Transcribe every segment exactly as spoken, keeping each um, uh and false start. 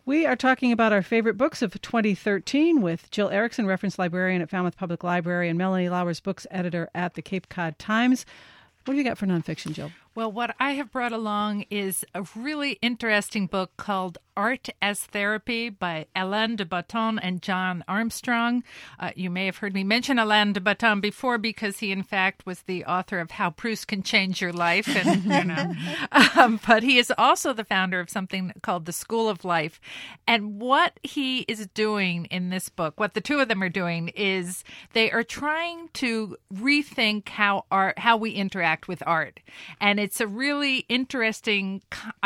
We are talking about our favorite books of twenty thirteen with Jill Erickson, reference librarian at Falmouth Public Library, and Melanie Lowers, books editor at the Cape Cod Times. What do you got for nonfiction, Jill? Well, what I have brought along is a really interesting book called Art as Therapy by Alain de Botton and John Armstrong. Uh, you may have heard me mention Alain de Botton before because he, in fact, was the author of How Proust Can Change Your Life. And, you know, um, but he is also the founder of something called the School of Life. And what he is doing in this book, what the two of them are doing, is they are trying to rethink how art, how we interact with art. And it's a really interesting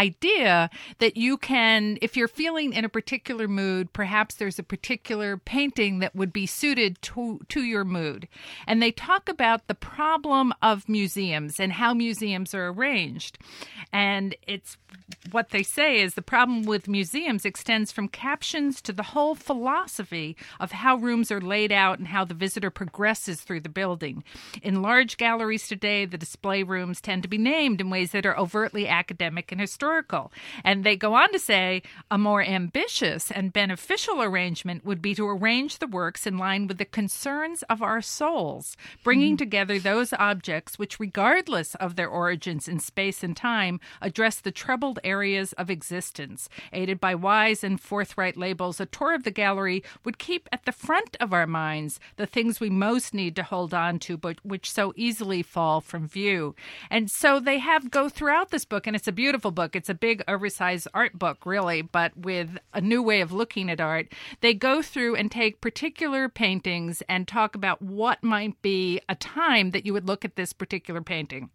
idea that you can, if you're feeling in a particular mood, perhaps there's a particular painting that would be suited to, to your mood. And they talk about the problem of museums and how museums are arranged. And it's what they say is the problem with museums extends from captions to the whole philosophy of how rooms are laid out and how the visitor progresses through the building. In large galleries today, the display rooms tend to be named in ways that are overtly academic and historical. And they go on to say a more ambitious and beneficial arrangement would be to arrange the works in line with the concerns of our souls, bringing mm. together those objects which, regardless of their origins in space and time, address the troubled areas of existence. Aided by wise and forthright labels, a tour of the gallery would keep at the front of our minds the things we most need to hold on to, but which so easily fall from view. And so they have go throughout this book, and it's a beautiful book. It's a big, oversized art book, really, but with a new way of looking at art. They go through and take particular paintings and talk about what might be a time that you would look at this particular painting.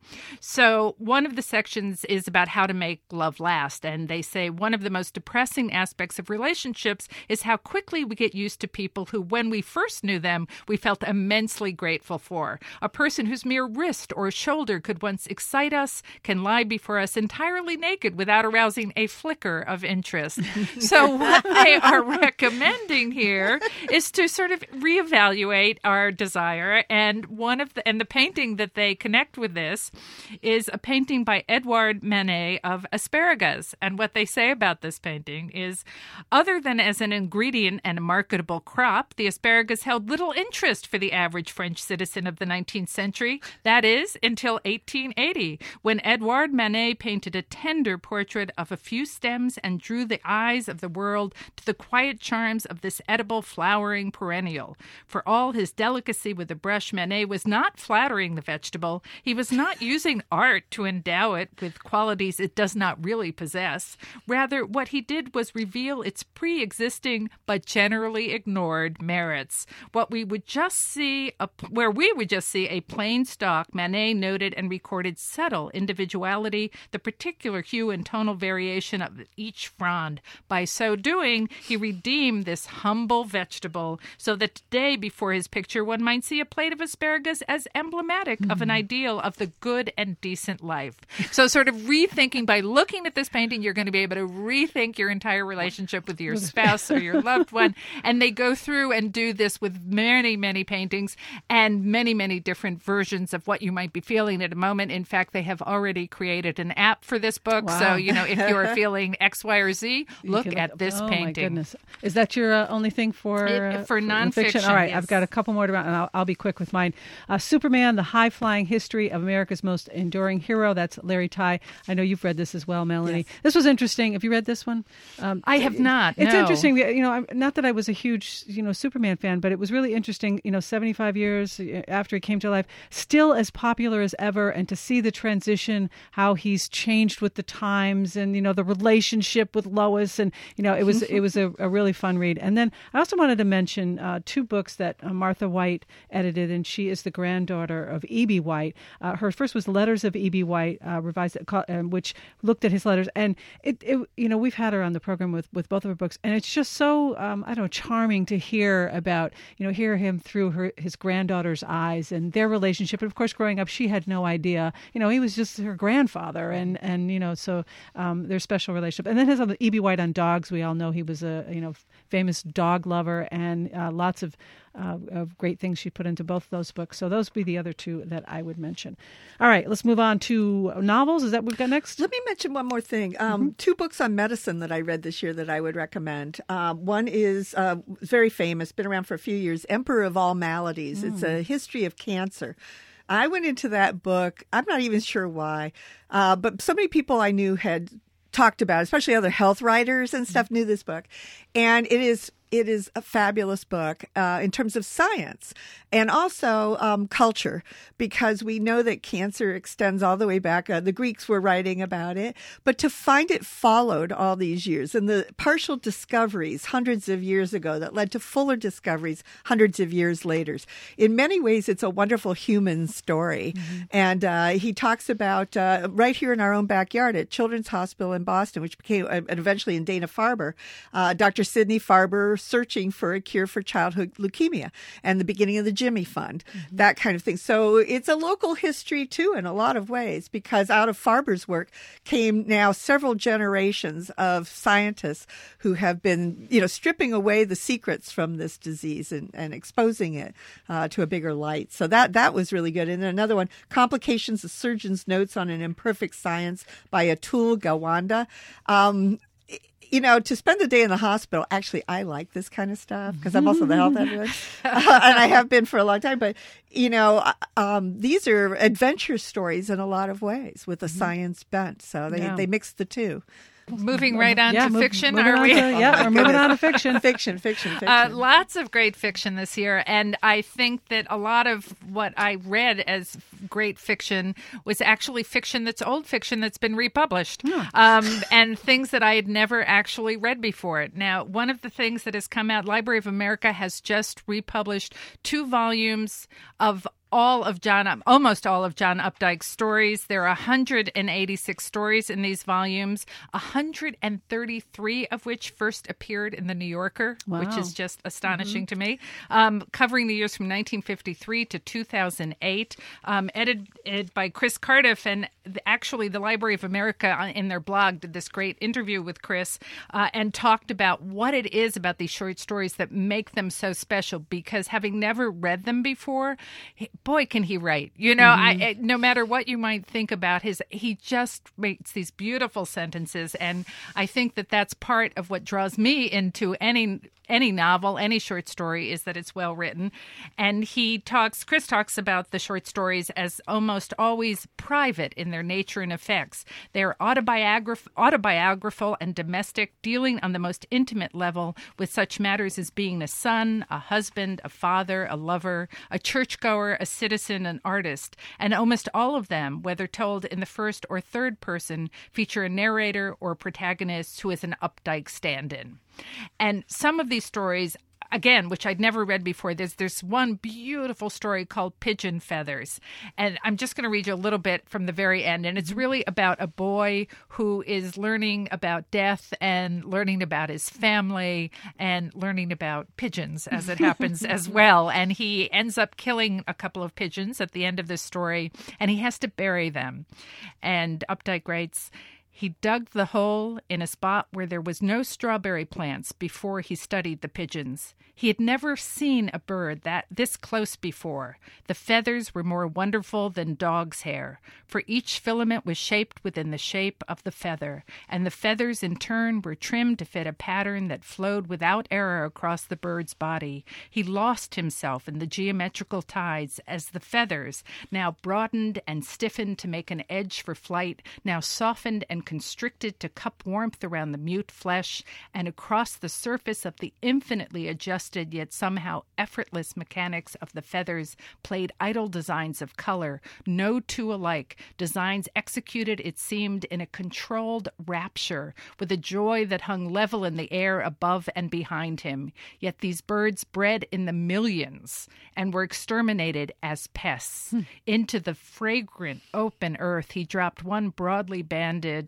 So one of the sections is about how to make love last, and they say one of the most depressing aspects of relationships is how quickly we get used to people who, when we first knew them, we felt immensely grateful for. A person whose mere wrist or shoulder could once excite us can lie before us entirely naked without arousing a flicker of interest. So what they are recommending here is to sort of reevaluate our desire. And one of the and the painting that they connect with this is a painting by Edouard Manet of asparagus. And what they say about this painting is, other than as an ingredient and a marketable crop, the asparagus held little interest for the average French citizen of the nineteenth century. That is, until eighteen eighty, when Edouard Manet painted a tender portrait of a few stems and drew the eyes of the world to the quiet charms of this edible flowering perennial. For all his delicacy with the brush, Manet was not flattering the vegetable. He was not using art to endow it with qualities it does not really possess. Rather, what he did was reveal its pre-existing but generally ignored merits. What we would just see, a, where we would just see a plain stock, Manet noted and recorded subtle individuality, the particular hue and tonal variation of each frond. By so doing, he redeemed this humble vegetable so that today, before his picture, one might see a plate of asparagus as emblematic mm-hmm. of an ideal of the good and decent life. So sort of rethinking, by looking at this painting, you're going to be able to rethink your entire relationship with your spouse or your loved one. And they go through and do this with many, many paintings and many, many different versions of what you might be feeling at a moment. In fact, they have already created an app for this book. Wow. So, you know, if you are feeling X, Y, or Z, look can, at this oh painting. My goodness. Is that your uh, only thing for uh, For nonfiction? Fiction? All right, yes. I've got a couple more to round, and I'll, I'll be quick with mine. Uh, Superman, The High-Flying History of America's Most Enduring Hero. That's Larry Tye. I know you've read this as well, Melanie. Yes. This was interesting. Have you read this one? Um, I have not, It's no. interesting. You know, I'm, not that I was a huge, you know, Superman fan, but it was really interesting, you know, seventy-five years after he came to life, still as popular as ever, and to see the transition, how he's changed with the times, and, you know, the relationship with Lois, and, you know, it was it was a, a really fun read. And then I also wanted to mention uh, two books that uh, Martha White edited, and she is the granddaughter of E B. White. Uh, her first was Letters of E B. White, uh, revised, uh, which looked at his letters, and it, it, you know, we've had her on the program with, with both of her books, and it's just so, um, I don't know, charming to hear about, you know, hear him through her his granddaughter's eyes and their relationship. And of course, growing up, she had no idea, you know, he was just her grandfather, and and you know, so um, their special relationship. And then his other of E B. White on dogs. We all know he was a you know famous dog lover, and uh, lots of, uh, of great things she put into both of those books. So those would be the other two that I would mention. All right, let's move on to novels. Is that what we've got next? Let me mention one more thing. Um, mm-hmm. Two books on medicine that I read this year that I would recommend. Um, one is uh, very famous, been around for a few years, Emperor of All Maladies. Mm. It's a history of cancer. I went into that book, I'm not even sure why, uh, but so many people I knew had talked about, especially other health writers and stuff, knew this book. And it is it is a fabulous book uh, in terms of science and also um, culture, because we know that cancer extends all the way back. Uh, the Greeks were writing about it, but to find it followed all these years and the partial discoveries hundreds of years ago that led to fuller discoveries hundreds of years later. In many ways, it's a wonderful human story. Mm-hmm. And uh, he talks about uh, right here in our own backyard at Children's Hospital in Boston, which became uh, eventually in Dana-Farber, uh, Doctor Sidney Farber searching for a cure for childhood leukemia and the beginning of the Jimmy Fund, mm-hmm. that kind of thing. So it's a local history, too, in a lot of ways, because out of Farber's work came now several generations of scientists who have been, you know, stripping away the secrets from this disease and, and exposing it uh, to a bigger light. So that, that was really good. And then another one, Complications, a Surgeon's Notes on an Imperfect Science by Atul Gawande. Um, You know, to spend the day in the hospital, actually, I like this kind of stuff because I'm also the health editor, uh, and I have been for a long time. But, you know, um, these are adventure stories in a lot of ways with a mm-hmm. science bent. So they, yeah. they mix the two. Moving right on yeah, to move, fiction, are we? To, yeah, we're moving on to fiction. fiction, fiction, fiction. Uh, lots of great fiction this year, and I think that a lot of what I read as great fiction was actually fiction that's old fiction that's been republished, yeah. um, and things that I had never actually read before. Now, one of the things that has come out, Library of America has just republished two volumes of all of John, almost all of John Updike's stories. There are one hundred eighty-six stories in these volumes, one hundred thirty-three of which first appeared in The New Yorker, wow. which is just astonishing mm-hmm. to me, um, covering the years from nineteen fifty-three to two thousand eight, um, edited by Chris Cardiff. And the, actually, the Library of America in their blog did this great interview with Chris uh, and talked about what it is about these short stories that make them so special, because having never read them before, boy, can he write. You know, mm-hmm. I, no matter what you might think about his, he just makes these beautiful sentences. And I think that that's part of what draws me into any any novel, any short story, is that it's well written. And he talks, Chris talks about the short stories as almost always private in their nature and effects. They're autobiograph- autobiographical and domestic, dealing on the most intimate level with such matters as being a son, a husband, a father, a lover, a churchgoer, a citizen, an artist. And almost all of them, whether told in the first or third person, feature a narrator or protagonist who is an Updike stand-in. And some of these stories, again, which I'd never read before, there's there's one beautiful story called Pigeon Feathers. And I'm just going to read you a little bit from the very end. And it's really about a boy who is learning about death and learning about his family and learning about pigeons, as it happens, as well. And he ends up killing a couple of pigeons at the end of this story, and he has to bury them. And Updike writes, he dug the hole in a spot where there was no strawberry plants before he studied the pigeons. He had never seen a bird that this close before. The feathers were more wonderful than dog's hair, for each filament was shaped within the shape of the feather, and the feathers in turn were trimmed to fit a pattern that flowed without error across the bird's body. He lost himself in the geometrical tides as the feathers, now broadened and stiffened to make an edge for flight, now softened and constricted to cup warmth around the mute flesh, and across the surface of the infinitely adjusted yet somehow effortless mechanics of the feathers played idle designs of color, no two alike, designs executed, it seemed, in a controlled rapture, with a joy that hung level in the air above and behind him. Yet these birds bred in the millions and were exterminated as pests. Hmm. Into the fragrant open earth he dropped one broadly banded,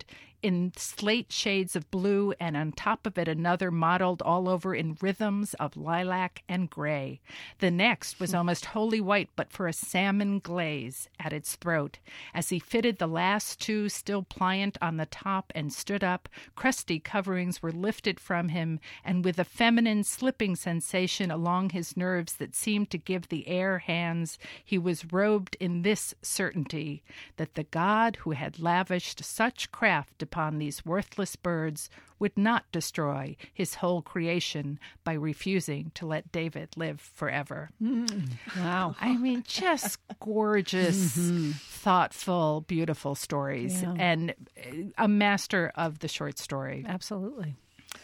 in slate shades of blue, and on top of it another mottled all over in rhythms of lilac and gray. The next was almost wholly white, but for a salmon glaze at its throat. As he fitted the last two still pliant on the top and stood up, crusty coverings were lifted from him, and with a feminine slipping sensation along his nerves that seemed to give the air hands, he was robed in this certainty, that the God who had lavished such craft upon these worthless birds would not destroy his whole creation by refusing to let David live forever. Mm. Wow. I mean, just gorgeous, mm-hmm. thoughtful, beautiful stories, yeah. and a master of the short story. Absolutely.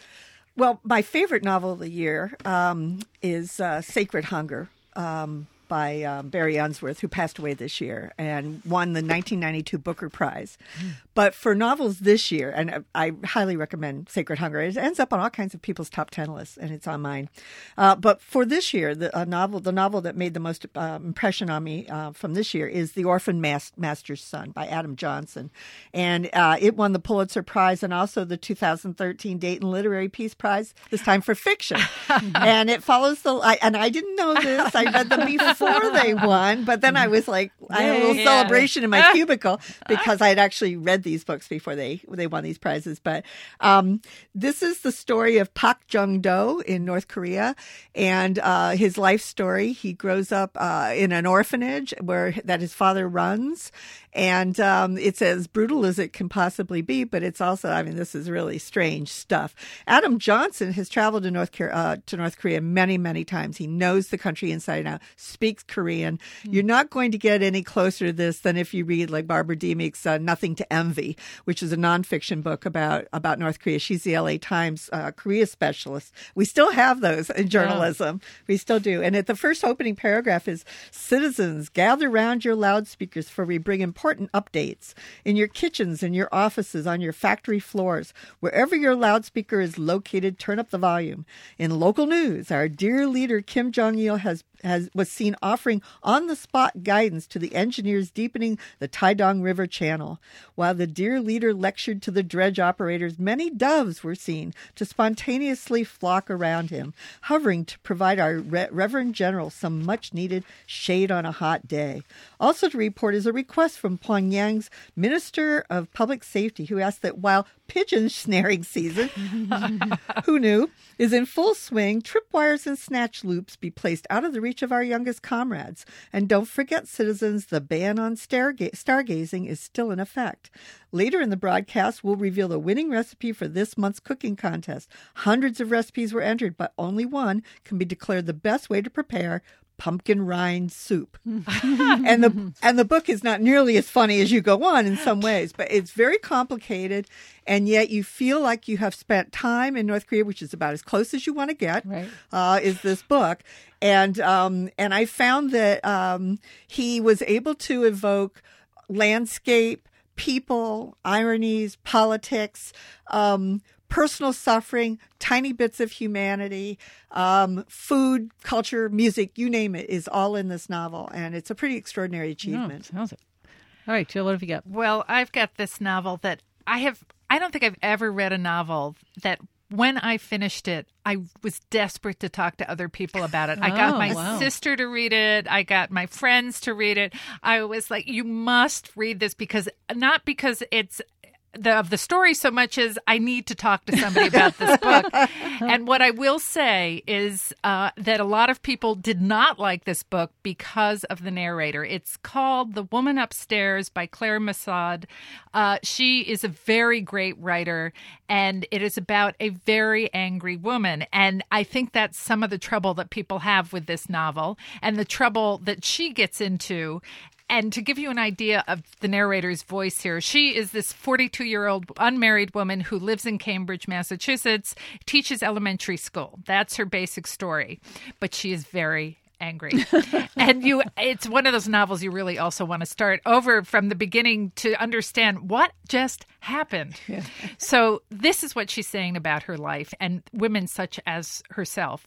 Well, my favorite novel of the year um, is uh, Sacred Hunger um, by um, Barry Unsworth, who passed away this year and won the nineteen ninety-two Booker Prize. Mm. But for novels this year, and I highly recommend Sacred Hunger. It ends up on all kinds of people's top ten lists, and it's on mine. Uh, but for this year, the a novel, the novel that made the most uh, impression on me uh, from this year is The Orphan Mas- Master's Son by Adam Johnson. And uh, it won the Pulitzer Prize and also the two thousand thirteen Dayton Literary Peace Prize, this time for fiction. And it follows the, I, and I didn't know this, I read them before they won, but then I was like, I had a little yeah. celebration in my cubicle because I had actually read these books before they they won these prizes. But um, this is the story of Pak Jung-do in North Korea and uh, his life story. He grows up uh, in an orphanage where that his father runs. And um, it's as brutal as it can possibly be, but it's also, I mean, this is really strange stuff. Adam Johnson has traveled to North, uh, to North Korea many, many times. He knows the country inside and out, speaks Korean. Mm. You're not going to get any closer to this than if you read like Barbara Demick's uh, Nothing to Envy, which is a nonfiction book about, about North Korea. She's the L A Times uh, Korea specialist. We still have those in journalism. Yeah. We still do. And at the first opening paragraph is, citizens, gather round your loudspeakers for we bring important important updates in your kitchens, in your offices, on your factory floors. Wherever your loudspeaker is located, turn up the volume. In local news, our dear leader Kim Jong-il has has was seen offering on-the-spot guidance to the engineers deepening the Taedong River channel. While the dear leader lectured to the dredge operators, many doves were seen to spontaneously flock around him, hovering to provide our Re- Reverend General some much-needed shade on a hot day. Also to report is a request from Pyongyang's Minister of Public Safety, who asked that while pigeon snaring season, who knew, is in full swing, tripwires and snatch loops be placed out of the reach of our youngest comrades. And don't forget, citizens, the ban on starga- stargazing is still in effect. Later in the broadcast, we'll reveal the winning recipe for this month's cooking contest. Hundreds of recipes were entered, but only one can be declared the best way to prepare pumpkin rind soup. and the and the book is not nearly as funny as you go on in some ways, but it's very complicated, and yet you feel like you have spent time in North Korea, which is about as close as you want to get, right. uh, is this book. And um, and I found that um, he was able to evoke landscape, people, ironies, politics, um, personal suffering, tiny bits of humanity, um, food, culture, music, you name it, is all in this novel. And it's a pretty extraordinary achievement. No, sounds it. All right, Jill, what have you got? Well, I've got this novel that I have, I don't think I've ever read a novel that when I finished it, I was desperate to talk to other people about it. I got Oh, my wow. sister to read it. I got my friends to read it. I was like, you must read this, because not because it's the, of the story so much as I need to talk to somebody about this book. And what I will say is uh, that a lot of people did not like this book because of the narrator. It's called The Woman Upstairs by Claire Massaud. Uh, she is a very great writer, and it is about a very angry woman. And I think that's some of the trouble that people have with this novel, and the trouble that she gets into. And to give you an idea of the narrator's voice here, she is this forty-two-year-old unmarried woman who lives in Cambridge, Massachusetts, teaches elementary school. That's her basic story. But she is very angry. And you, it's one of those novels you really also want to start over from the beginning to understand what just happened. Yeah. So this is what she's saying about her life and women such as herself.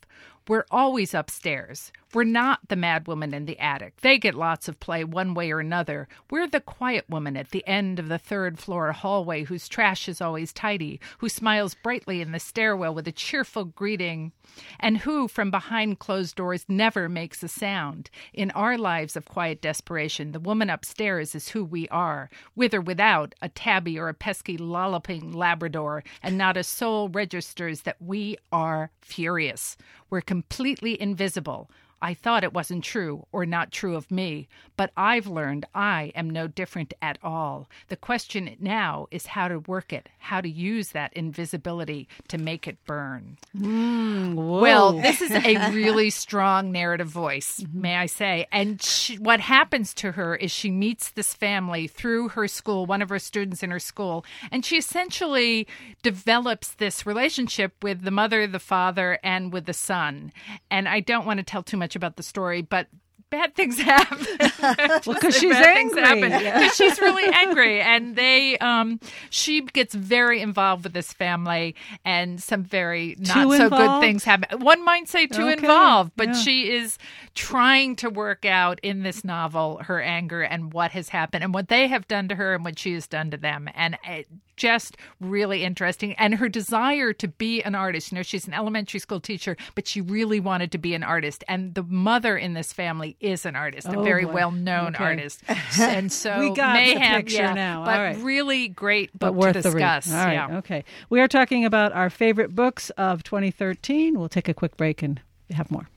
We're always upstairs. We're not the mad woman in the attic. They get lots of play one way or another. We're the quiet woman at the end of the third floor hallway whose trash is always tidy, who smiles brightly in the stairwell with a cheerful greeting, and who, from behind closed doors, never makes a sound. In our lives of quiet desperation, the woman upstairs is who we are, with or without a tabby or a pesky lolloping Labrador, and not a soul registers that we are furious. We're completely invisible. I thought it wasn't true or not true of me, but I've learned I am no different at all. The question now is how to work it, how to use that invisibility to make it burn. Mm, well, this is a really strong narrative voice, mm-hmm. may I say. And she, what happens to her is she meets this family through her school, one of her students in her school, and she essentially develops this relationship with the mother, the father, and with the son. And I don't want to tell too much about the story, but bad things happen. Well, because she's angry. Because yeah. she's really angry, and they, um, she gets very involved with this family, and some very not too so involved? good things happen. One might say too okay. involved, but yeah. she is trying to work out in this novel her anger and what has happened, and what they have done to her, and what she has done to them, and it, just really interesting. And her desire to be an artist. You know, she's an elementary school teacher, but she really wanted to be an artist. And the mother in this family is an artist, oh, a very boy. well-known okay. artist. And so we got mayhem, the picture yeah, now. But All right. really great book but worth to the read. discuss. All right. Yeah. Okay. We are talking about our favorite books of twenty thirteen. We'll take a quick break and have more.